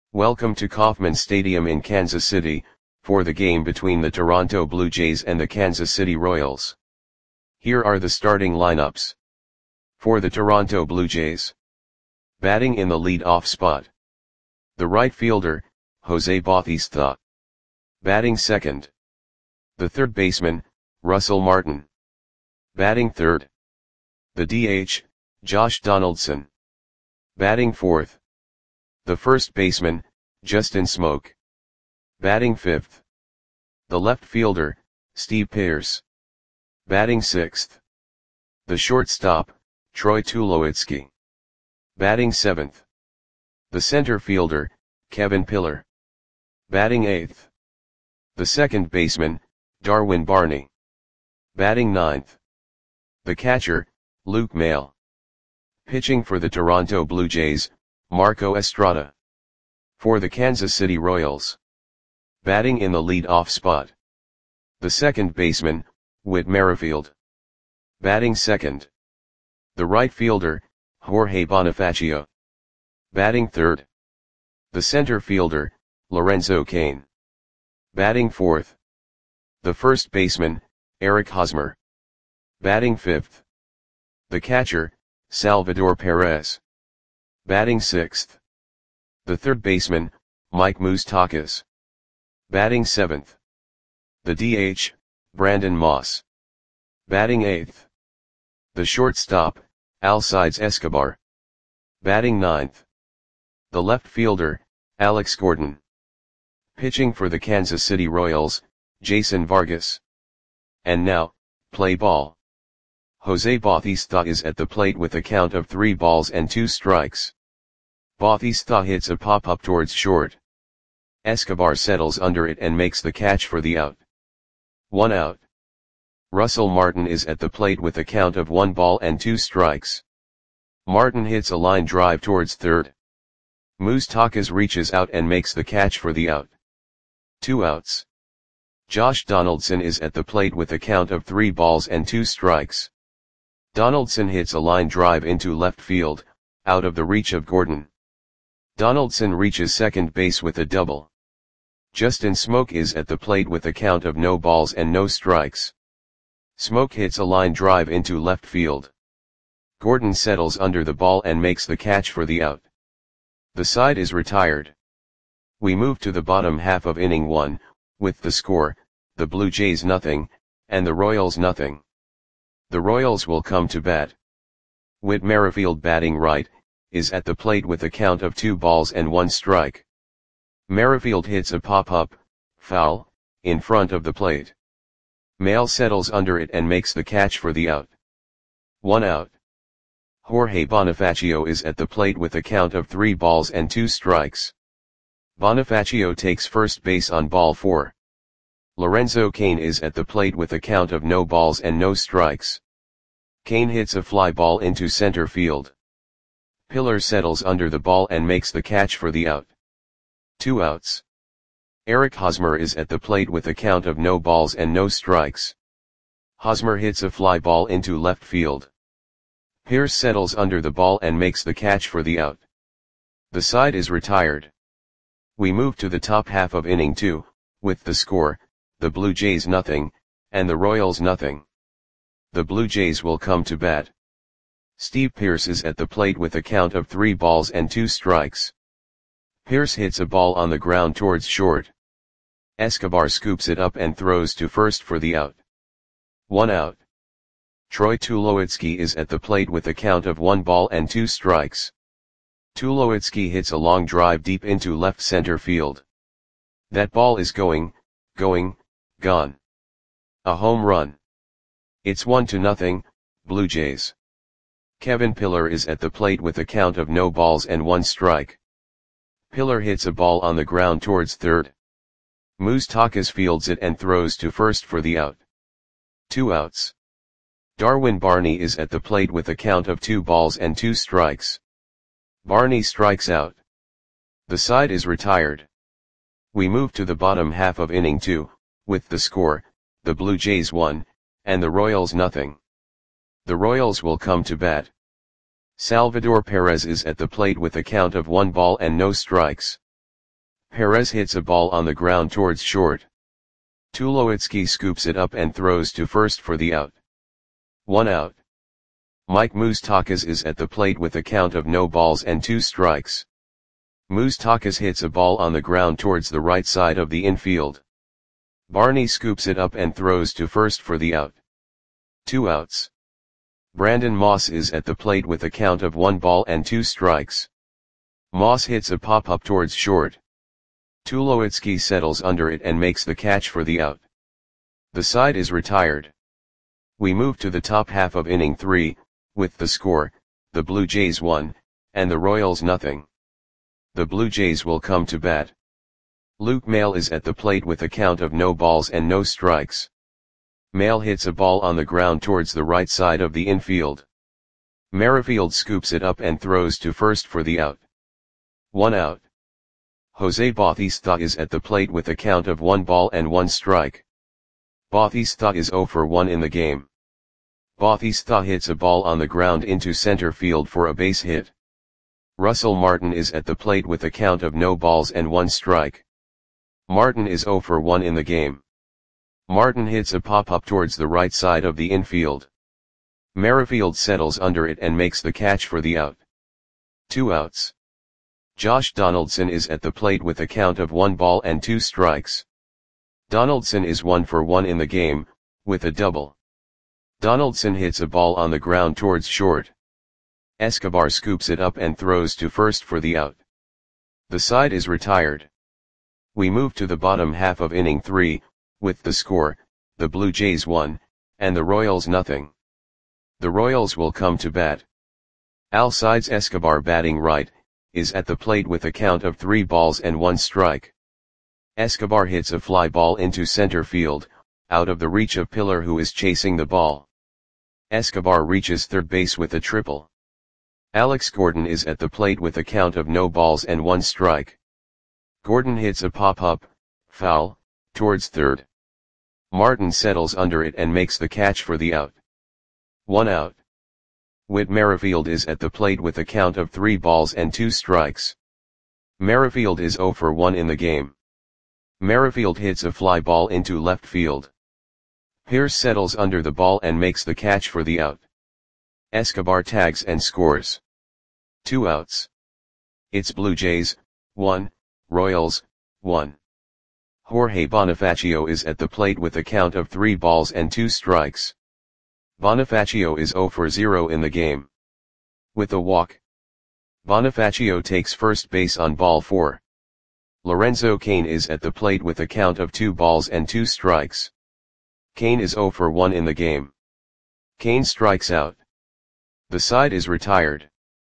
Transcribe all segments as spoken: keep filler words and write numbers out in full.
Welcome to Kauffman Stadium in Kansas City, for the game between the Toronto Blue Jays and the Kansas City Royals. Here are the starting lineups. For the Toronto Blue Jays. Batting in the lead-off spot. The right fielder, Jose Bautista. Batting second. The third baseman, Russell Martin. Batting third. The D H, Josh Donaldson. Batting fourth. The first baseman, Justin Smoak. Batting fifth. The left fielder, Steve Pearce. Batting sixth. The shortstop, Troy Tulowitzki. Batting seventh. The center fielder, Kevin Pillar. Batting eighth. The second baseman, Darwin Barney. Batting ninth. The catcher, Luke Maile. Pitching for the Toronto Blue Jays, Marco Estrada. For the Kansas City Royals. Batting in the lead-off spot. The second baseman, Whit Merrifield. Batting second. The right fielder, Jorge Bonifacio. Batting third. The center fielder, Lorenzo Cain. Batting fourth. The first baseman, Eric Hosmer. Batting fifth. The catcher, Salvador Perez. Batting sixth. The third baseman, Mike Moustakas. Batting seventh. The D H, Brandon Moss. Batting eighth. The shortstop, Alcides Escobar. Batting ninth. The left fielder, Alex Gordon. Pitching for the Kansas City Royals, Jason Vargas. And now, play ball. Jose Bautista is at the plate with a count of three balls and two strikes. Bautista hits a pop-up towards short. Escobar settles under it and makes the catch for the out. One out. Russell Martin is at the plate with a count of one ball and two strikes. Martin hits a line drive towards third. Moustakas reaches out and makes the catch for the out. Two outs. Josh Donaldson is at the plate with a count of three balls and two strikes. Donaldson hits a line drive into left field, out of the reach of Gordon. Donaldson reaches second base with a double. Justin Smoak is at the plate with a count of no balls and no strikes. Smoak hits a line drive into left field. Gordon settles under the ball and makes the catch for the out. The side is retired. We move to the bottom half of inning one, with the score, the Blue Jays nothing, and the Royals nothing. The Royals will come to bat. Whit Merrifield, batting right, is at the plate with a count of two balls and one strike. Merrifield hits a pop-up, foul, in front of the plate. Maile settles under it and makes the catch for the out. One out. Jorge Bonifacio is at the plate with a count of three balls and two strikes. Bonifacio takes first base on ball four. Lorenzo Cain is at the plate with a count of no balls and no strikes. Cain hits a fly ball into center field. Pillar settles under the ball and makes the catch for the out. Two outs. Eric Hosmer is at the plate with a count of no balls and no strikes. Hosmer hits a fly ball into left field. Pearce settles under the ball and makes the catch for the out. The side is retired. We move to the top half of inning two, with the score, the Blue Jays nothing, and the Royals nothing. The Blue Jays will come to bat. Steve Pearce is at the plate with a count of three balls and two strikes. Pearce hits a ball on the ground towards short. Escobar scoops it up and throws to first for the out. One out. Troy Tulowitzki is at the plate with a count of one ball and two strikes. Tulowitzki hits a long drive deep into left center field. That ball is going, going, gone. A home run. It's one to nothing, Blue Jays. Kevin Pillar is at the plate with a count of no balls and one strike. Pillar hits a ball on the ground towards third. Moustakas fields it and throws to first for the out. Two outs. Darwin Barney is at the plate with a count of two balls and two strikes. Barney strikes out. The side is retired. We move to the bottom half of inning two, with the score, the Blue Jays one, and the Royals nothing. The Royals will come to bat. Salvador Perez is at the plate with a count of one ball and no strikes. Perez hits a ball on the ground towards short. Tulowitzki scoops it up and throws to first for the out. One out. Mike Moustakas is at the plate with a count of no balls and two strikes. Moustakas hits a ball on the ground towards the right side of the infield. Barney scoops it up and throws to first for the out. Two outs. Brandon Moss is at the plate with a count of one ball and two strikes. Moss hits a pop-up towards short. Tulowitzki settles under it and makes the catch for the out. The side is retired. We move to the top half of inning three, with the score, the Blue Jays one, and the Royals nothing. The Blue Jays will come to bat. Luke Maile is at the plate with a count of no balls and no strikes. Maile hits a ball on the ground towards the right side of the infield. Merrifield scoops it up and throws to first for the out. One out. Jose Bautista is at the plate with a count of one ball and one strike. Bautista is zero for one in the game. Bautista hits a ball on the ground into center field for a base hit. Russell Martin is at the plate with a count of no balls and one strike. Martin is zero for one in the game. Martin hits a pop-up towards the right side of the infield. Merrifield settles under it and makes the catch for the out. Two outs. Josh Donaldson is at the plate with a count of one ball and two strikes. Donaldson is one for one in the game, with a double. Donaldson hits a ball on the ground towards short. Escobar scoops it up and throws to first for the out. The side is retired. We move to the bottom half of inning three, with the score, the Blue Jays one, and the Royals nothing. The Royals will come to bat. Alcides Escobar, batting right, is at the plate with a count of three balls and one strike. Escobar hits a fly ball into center field, out of the reach of Pillar, who is chasing the ball. Escobar reaches third base with a triple. Alex Gordon is at the plate with a count of no balls and one strike. Gordon hits a pop-up, foul, towards third. Martin settles under it and makes the catch for the out. One out. Whit Merrifield is at the plate with a count of three balls and two strikes. Merrifield is zero for one in the game. Merrifield hits a fly ball into left field. Pierce settles under the ball and makes the catch for the out. Escobar tags and scores. Two outs. It's Blue Jays, one, Royals, one. Jorge Bonifacio is at the plate with a count of three balls and two strikes. Bonifacio is zero for zero in the game. With a walk. Bonifacio takes first base on ball four. Lorenzo Cain is at the plate with a count of two balls and two strikes. Cain is zero for one in the game. Cain strikes out. The side is retired.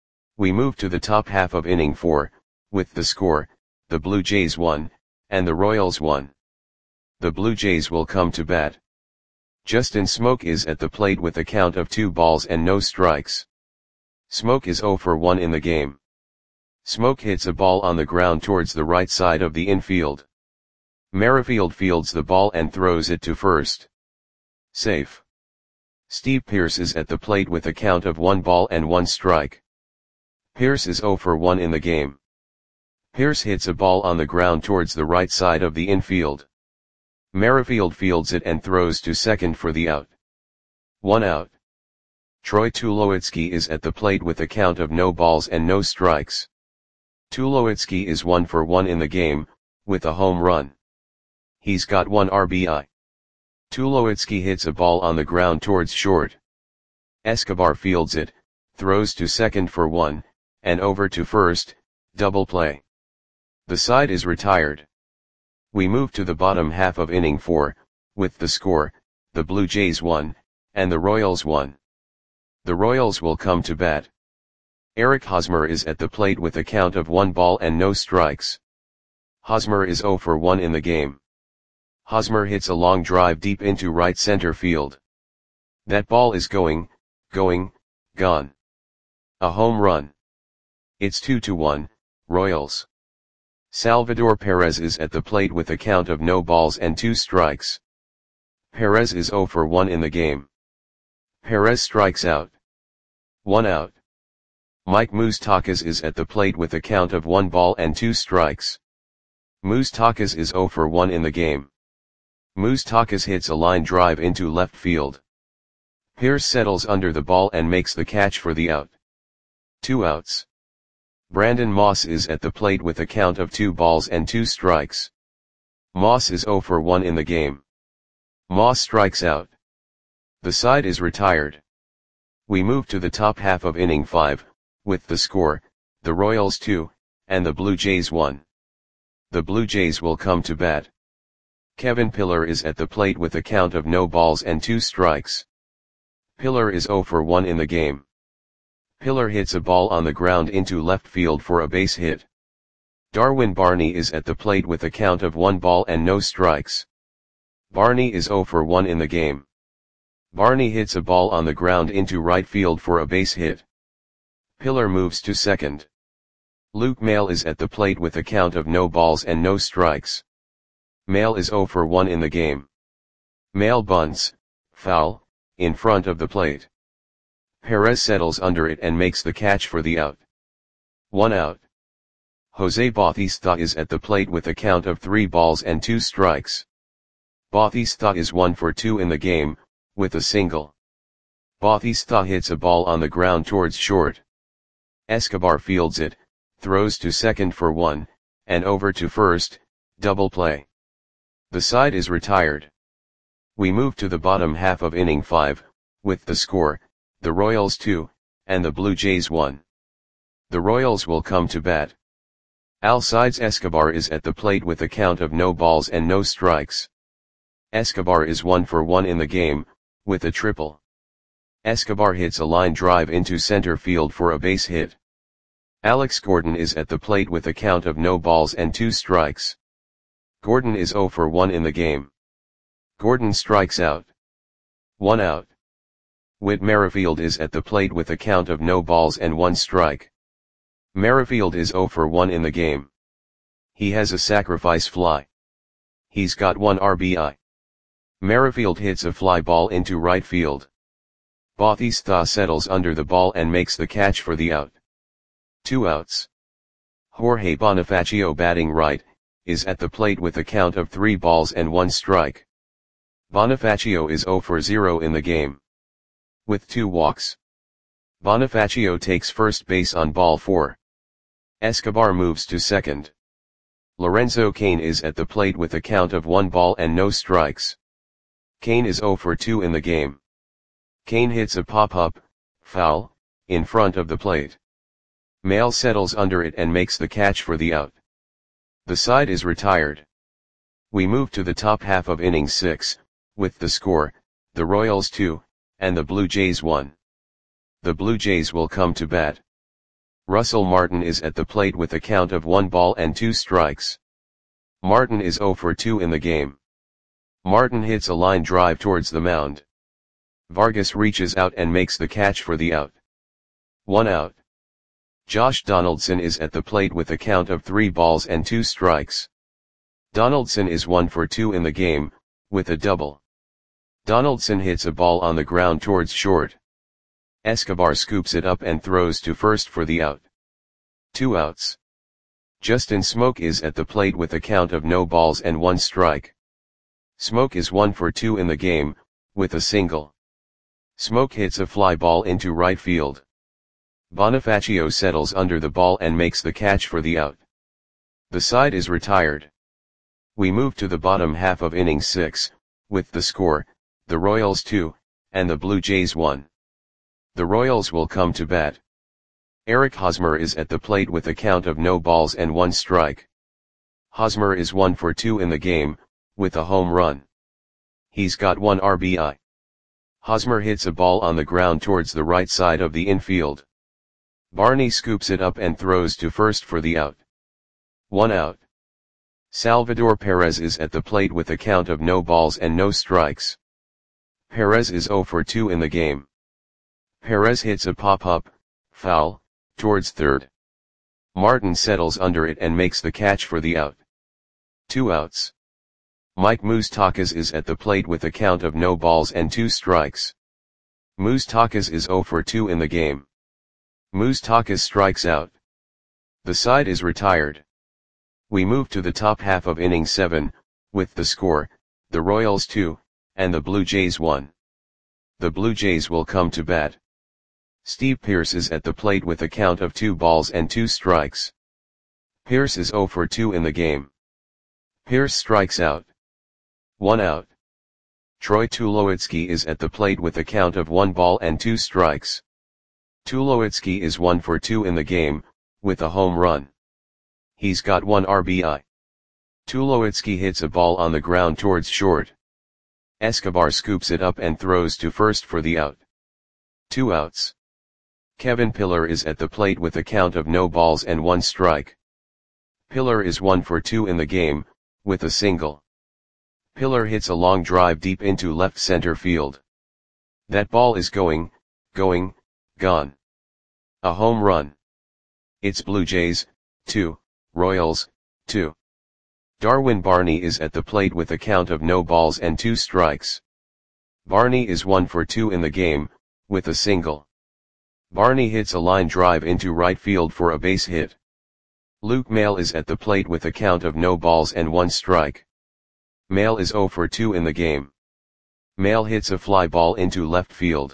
We move to the top half of inning four, with the score, the Blue Jays one, and the Royals one. The Blue Jays will come to bat. Justin Smoke is at the plate with a count of two balls and no strikes. Smoke is zero for one in the game. Smoke hits a ball on the ground towards the right side of the infield. Merrifield fields the ball and throws it to first. Safe. Steve Pearce is at the plate with a count of one ball and one strike. Pearce is zero for one in the game. Pearce hits a ball on the ground towards the right side of the infield. Merrifield fields it and throws to second for the out. One out. Troy Tulowitzki is at the plate with a count of no balls and no strikes. Tulowitzki is one for one in the game, with a home run. He's got one R B I. Tulowitzki hits a ball on the ground towards short. Escobar fields it, throws to second for one, and over to first, double play. The side is retired. We move to the bottom half of inning four, with the score, the Blue Jays one, and the Royals one. The Royals will come to bat. Eric Hosmer is at the plate with a count of one ball and no strikes. Hosmer is zero for one in the game. Hosmer hits a long drive deep into right center field. That ball is going, going, gone. A home run. It's two to one, Royals. Salvador Perez is at the plate with a count of no balls and two strikes. Perez is zero for one in the game. Perez strikes out. One out. Mike Moustakas is at the plate with a count of one ball and two strikes. Moustakas is zero for one in the game. Moustakas hits a line drive into left field. Pierce settles under the ball and makes the catch for the out. Two outs. Brandon Moss is at the plate with a count of two balls and two strikes. Moss is zero for one in the game. Moss strikes out. The side is retired. We move to the top half of inning five, with the score, the Royals two, and the Blue Jays one. The Blue Jays will come to bat. Kevin Pillar is at the plate with a count of no balls and two strikes. Pillar is zero for one in the game. Pillar hits a ball on the ground into left field for a base hit. Darwin Barney is at the plate with a count of one ball and no strikes. Barney is zero for one in the game. Barney hits a ball on the ground into right field for a base hit. Pillar moves to second. Luke Maile is at the plate with a count of no balls and no strikes. Maile is zero for one in the game. Maile bunts, foul, in front of the plate. Perez settles under it and makes the catch for the out. One out. Jose Bautista is at the plate with a count of three balls and two strikes. Bautista is one for two in the game, with a single. Bautista hits a ball on the ground towards short. Escobar fields it, throws to second for one, and over to first, double play. The side is retired. We move to the bottom half of inning five, with the score, the Royals two, and the Blue Jays one. The Royals will come to bat. Alcides Escobar is at the plate with a count of no balls and no strikes. Escobar is one for one in the game, with a triple. Escobar hits a line drive into center field for a base hit. Alex Gordon is at the plate with a count of no balls and two strikes. Gordon is zero for one in the game. Gordon strikes out. One out. Whit Merrifield is at the plate with a count of no balls and one strike. Merrifield is zero for one in the game. He has a sacrifice fly. He's got one R B I. Merrifield hits a fly ball into right field. Bautista settles under the ball and makes the catch for the out. Two outs. Jorge Bonifacio, batting right, is at the plate with a count of three balls and one strike. Bonifacio is zero for zero in the game. With two walks. Bonifacio takes first base on ball four. Escobar moves to second. Lorenzo Cain is at the plate with a count of one ball and no strikes. Cain is zero for two in the game. Cain hits a pop-up, foul, in front of the plate. Maile settles under it and makes the catch for the out. The side is retired. We move to the top half of inning six, with the score, the Royals two, and the Blue Jays one. The Blue Jays will come to bat. Russell Martin is at the plate with a count of one ball and two strikes. Martin is zero for two in the game. Martin hits a line drive towards the mound. Vargas reaches out and makes the catch for the out. One out. Josh Donaldson is at the plate with a count of three balls and two strikes. Donaldson is one for two in the game, with a double. Donaldson hits a ball on the ground towards short. Escobar scoops it up and throws to first for the out. Two outs. Justin Smoke is at the plate with a count of no balls and one strike. Smoke is one for two in the game, with a single. Smoke hits a fly ball into right field. Bonifacio settles under the ball and makes the catch for the out. The side is retired. We move to the bottom half of inning six, with the score, the Royals two, and the Blue Jays one. The Royals will come to bat. Eric Hosmer is at the plate with a count of no balls and one strike. Hosmer is one for two in the game, with a home run. He's got one R B I. Hosmer hits a ball on the ground towards the right side of the infield. Barney scoops it up and throws to first for the out. One out. Salvador Perez is at the plate with a count of no balls and no strikes. Perez is zero for two in the game. Perez hits a pop-up, foul, towards third. Martin settles under it and makes the catch for the out. Two outs. Mike Moustakas is at the plate with a count of no balls and two strikes. Moustakas is zero for two in the game. Moustakas strikes out. The side is retired. We move to the top half of inning seven, with the score, the Royals two, and the Blue Jays one. The Blue Jays will come to bat. Steve Pearce is at the plate with a count of two balls and two strikes. Pearce is oh for two in the game. Pearce strikes out. One out. Troy Tulowitzki is at the plate with a count of one ball and two strikes. Tulowitzki is one for two in the game, with a home run. He's got one R B I. Tulowitzki hits a ball on the ground towards short. Escobar scoops it up and throws to first for the out. Two outs. Kevin Pillar is at the plate with a count of no balls and one strike. Pillar is one for two in the game, with a single. Pillar hits a long drive deep into left center field. That ball is going, going, gone. A home run. It's Blue Jays, two, Royals, two. Darwin Barney is at the plate with a count of no balls and two strikes. Barney is one for two in the game, with a single. Barney hits a line drive into right field for a base hit. Luke Maile is at the plate with a count of no balls and one strike. Maile is oh for two in the game. Maile hits a fly ball into left field.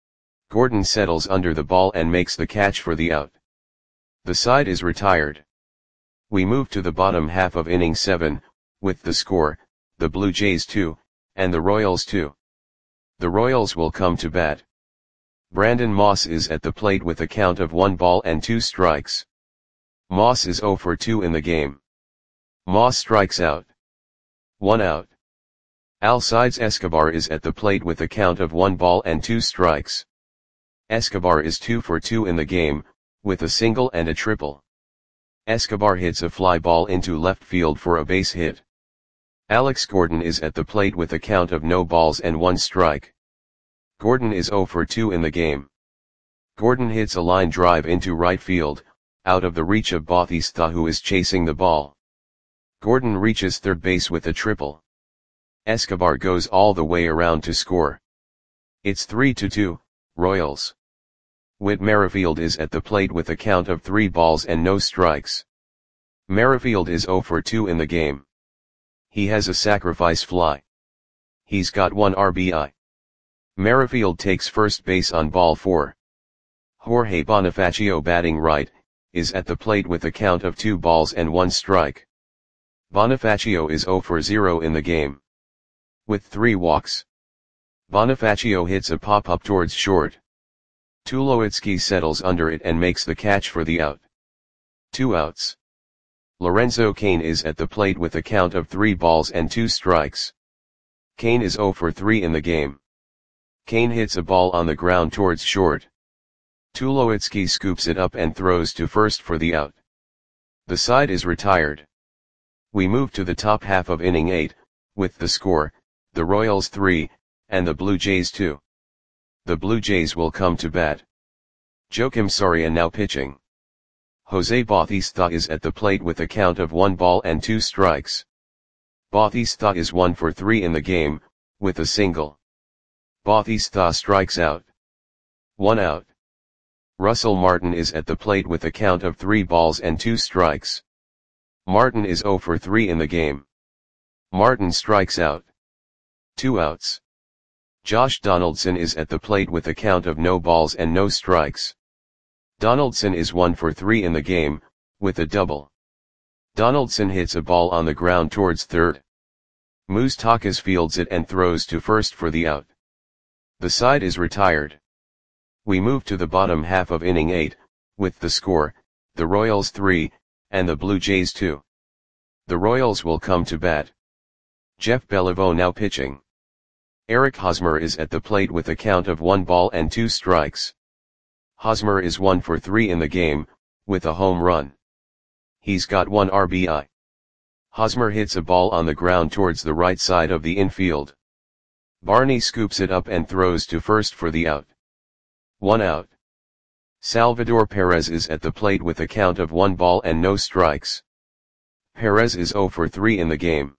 Gordon settles under the ball and makes the catch for the out. The side is retired. We move to the bottom half of inning seven, with the score, the Blue Jays two, and the Royals two. The Royals will come to bat. Brandon Moss is at the plate with a count of one ball and two strikes. Moss is oh for two in the game. Moss strikes out. One out. Alcides Escobar is at the plate with a count of one ball and two strikes. Escobar is two for two in the game, with a single and a triple. Escobar hits a fly ball into left field for a base hit. Alex Gordon is at the plate with a count of no balls and one strike. Gordon is oh for two in the game. Gordon hits a line drive into right field, out of the reach of Bautista, who is chasing the ball. Gordon reaches third base with a triple. Escobar goes all the way around to score. It's three to two, Royals. Whit Merrifield is at the plate with a count of three balls and no strikes. Merrifield is oh for two in the game. He has a sacrifice fly. He's got one R B I. Merrifield takes first base on ball four. Jorge Bonifacio, batting right, is at the plate with a count of two balls and one strike. Bonifacio is oh for zero in the game. With three walks. Bonifacio hits a pop-up towards short. Tulowitzki settles under it and makes the catch for the out. Two outs. Lorenzo Cain is at the plate with a count of three balls and two strikes. Cain is oh for three in the game. Cain hits a ball on the ground towards short. Tulowitzki scoops it up and throws to first for the out. The side is retired. We move to the top half of inning eight, with the score, the Royals three, and the Blue Jays two. The Blue Jays will come to bat. Joakim Soria now pitching. Jose Bautista is at the plate with a count of one ball and two strikes. Bautista is one for three in the game, with a single. Bautista strikes out. One out. Russell Martin is at the plate with a count of three balls and two strikes. Martin is oh for three in the game. Martin strikes out. Two outs. Josh Donaldson is at the plate with a count of no balls and no strikes. Donaldson is one for three in the game, with a double. Donaldson hits a ball on the ground towards third. Moustakas fields it and throws to first for the out. The side is retired. We move to the bottom half of inning eight, with the score, the Royals three, and the Blue Jays two. The Royals will come to bat. Jeff Beliveau now pitching. Eric Hosmer is at the plate with a count of one ball and two strikes. Hosmer is one for three in the game, with a home run. He's got one R B I. Hosmer hits a ball on the ground towards the right side of the infield. Barney scoops it up and throws to first for the out. One out. Salvador Perez is at the plate with a count of one ball and no strikes. Perez is oh for three in the game.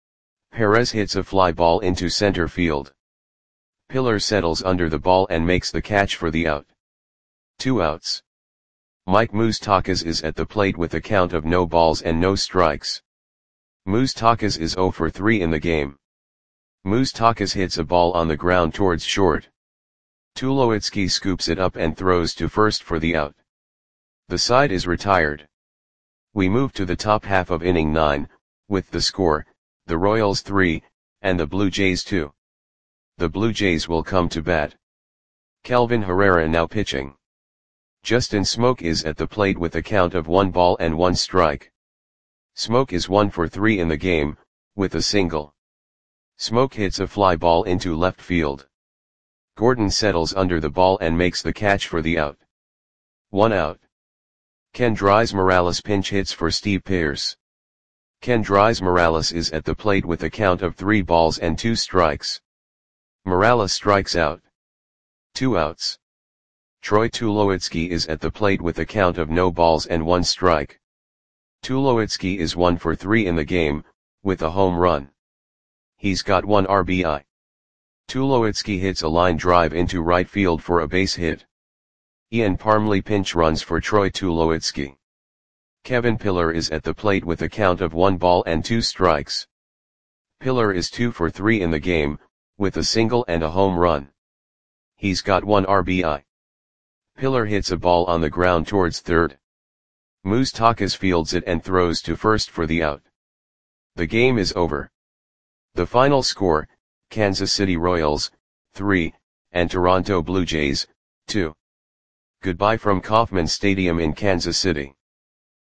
Perez hits a fly ball into center field. Pillar settles under the ball and makes the catch for the out. Two outs. Mike Moustakas is at the plate with a count of no balls and no strikes. Moustakas is zero for three in the game. Moustakas hits a ball on the ground towards short. Tulowitzki scoops it up and throws to first for the out. The side is retired. We move to the top half of inning nine, with the score, the Royals three, and the Blue Jays two. The Blue Jays will come to bat. Kelvin Herrera now pitching. Justin Smoak is at the plate with a count of one ball and one strike. Smoak is one for three in the game, with a single. Smoak hits a fly ball into left field. Gordon settles under the ball and makes the catch for the out. One out. Kendrys Morales pinch hits for Steve Pearce. Kendrys Morales is at the plate with a count of three balls and two strikes. Morales strikes out. Two outs. Troy Tulowitzki is at the plate with a count of no balls and one strike. Tulowitzki is one for three in the game, with a home run. He's got one R B I. Tulowitzki hits a line drive into right field for a base hit. Ian Parmley pinch runs for Troy Tulowitzki. Kevin Pillar is at the plate with a count of one ball and two strikes. Pillar is two for three in the game, with a single and a home run. He's got one R B I. Pillar hits a ball on the ground towards third. Moustakas fields it and throws to first for the out. The game is over. The final score, Kansas City Royals, three, and Toronto Blue Jays, two. Goodbye from Kauffman Stadium in Kansas City.